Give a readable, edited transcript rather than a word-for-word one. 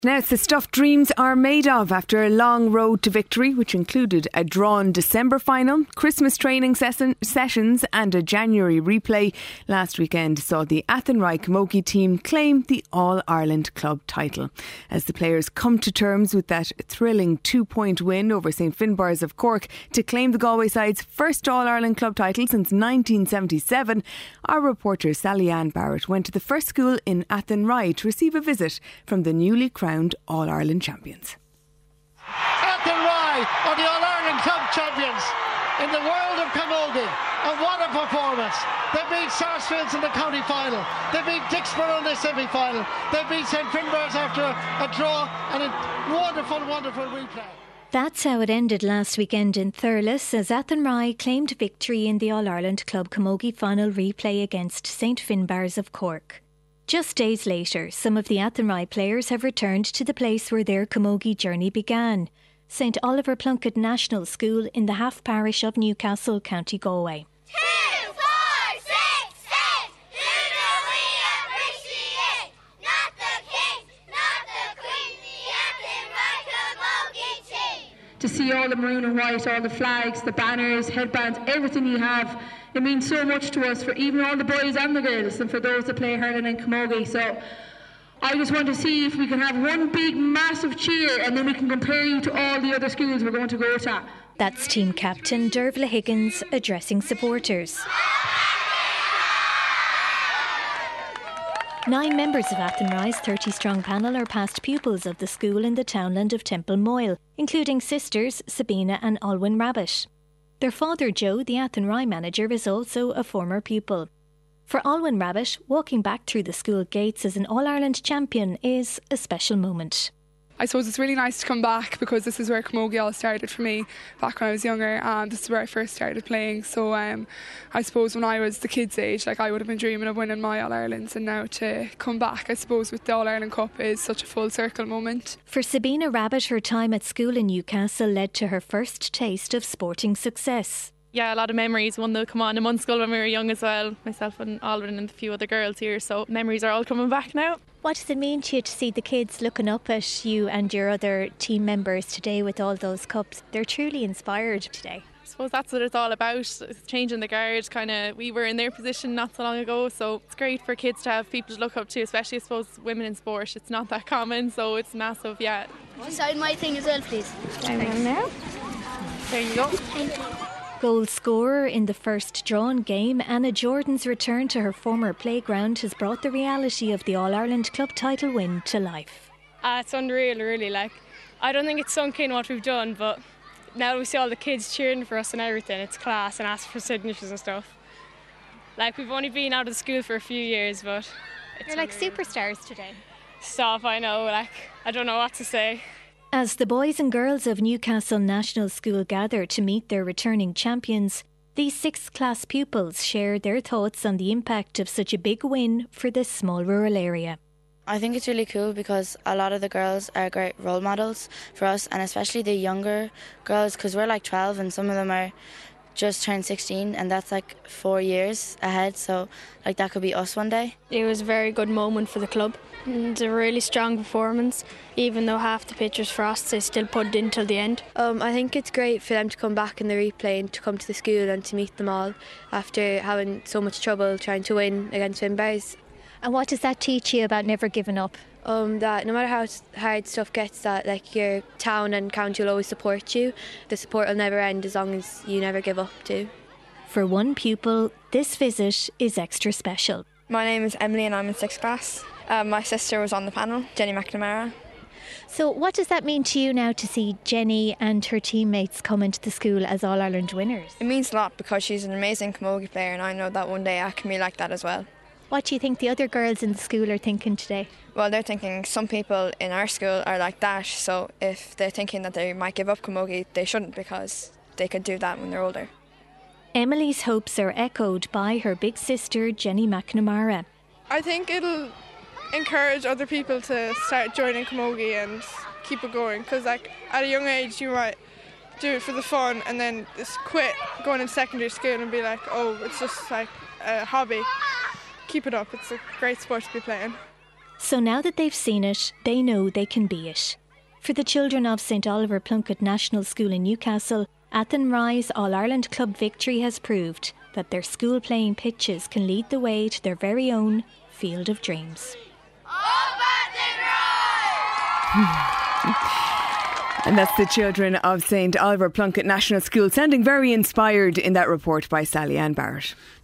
Now it's the stuff dreams are made of after a long road to victory, which included a drawn December final, Christmas training sessions and a January replay. Last weekend saw the Athenry Camogie team claim the All-Ireland club title. As the players come to terms with that thrilling 2-point win over St Finbarrs of Cork to claim the Galway side's first All-Ireland club title since 1977, our reporter Sally Ann Barrett went to the first school in Athenry to receive a visit from the newly crowned All-Ireland champions. Athenry are the All-Ireland club champions in the world of camogie, and what a performance. They beat Sarsfields in the county final, they beat Dixborough in the semi-final, they beat St Finbarrs after a draw, and a wonderful replay. That's how it ended last weekend in Thurles as Athenry claimed victory in the All-Ireland club camogie final replay against St Finbarrs of Cork. Just days later, some of the Athenry players have returned to the place where their camogie journey began, St Oliver Plunkett National School in the half parish of Newcastle, County Galway. 2, 4, 6, 7, who do we appreciate? Not the kings, not the queen, the Athenry camogie team. To see all the maroon and white, all the flags, the banners, headbands, everything you have, it means so much to us, for even all the boys and the girls, and for those that play hurling and camogie. So I just want to see if we can have one big massive cheer, and then we can compare you to all the other schools we're going to go to. That's team captain Dervla Higgins addressing supporters. 9 members of Athenry's 30-strong panel are past pupils of the school in the townland of Temple Moyle, including sisters Sabina and Alwyn Rabbit. Their father, Joe, the Athenry manager, is also a former pupil. For Alwyn Rabbit, walking back through the school gates as an All-Ireland champion is a special moment. I suppose it's really nice to come back because this is where camogie all started for me back when I was younger, and this is where I first started playing. So I suppose when I was the kids' age, I would have been dreaming of winning my All-Irelands, and now to come back, I suppose, with the All-Ireland Cup is such a full circle moment. For Sabina Rabbit, her time at school in Newcastle led to her first taste of sporting success. Yeah, a lot of memories. One that come on in Munster when we were young as well, myself and Alwyn and a few other girls here, so memories are all coming back now. What does it mean to you to see the kids looking up at you and your other team members today with all those cups? They're truly inspired today. I suppose that's what it's all about, it's changing the guard. We were in their position not so long ago, so it's great for kids to have people to look up to, especially I suppose women in sport. It's not that common, so it's massive, yeah. Sign my thing as well, please. Now. There you go. Thank you. Goal scorer in the first drawn game, Anna Jordan's return to her former playground has brought the reality of the All-Ireland club title win to life. It's unreal, really. I don't think it's sunk in what we've done, but now we see all the kids cheering for us and everything. It's class and asking for signatures and stuff. We've only been out of school for a few years, but you're like superstars today. Stop, I know. I don't know what to say. As the boys and girls of Newcastle National School gather to meet their returning champions, these 6th class pupils share their thoughts on the impact of such a big win for this small rural area. I think it's really cool because a lot of the girls are great role models for us, and especially the younger girls, because we're 12 and some of them are just turned 16, and that's 4 years ahead, so that could be us one day. It was a very good moment for the club. It's a really strong performance. Even though half the pitch was frost, they still put it in till the end. I think it's great for them to come back in the replay and to come to the school and to meet them all after having so much trouble trying to win against Finbarrs. And what does that teach you about never giving up? That no matter how hard stuff gets, that your town and county will always support you. The support will never end as long as you never give up too. For one pupil, this visit is extra special. My name is Emily and I'm in 6th class. My sister was on the panel, Jenny McNamara. So what does that mean to you now to see Jenny and her teammates come into the school as All-Ireland winners? It means a lot because she's an amazing camogie player, and I know that one day I can be like that as well. What do you think the other girls in the school are thinking today? Well, they're thinking some people in our school are like that, so if they're thinking that they might give up camogie, they shouldn't, because they could do that when they're older. Emily's hopes are echoed by her big sister Jenny McNamara. I think it'll encourage other people to start joining camogie and keep it going, because at a young age you might do it for the fun and then just quit going into secondary school and be like, oh, it's just a hobby. Keep it up, it's a great sport to be playing. So now that they've seen it, they know they can be it. For the children of St Oliver Plunkett National School in Newcastle, Athenry's All-Ireland Club victory has proved that their school playing pitches can lead the way to their very own Field of Dreams. And that's the children of St Oliver Plunkett National School, sounding very inspired in that report by Sally Ann Barrett.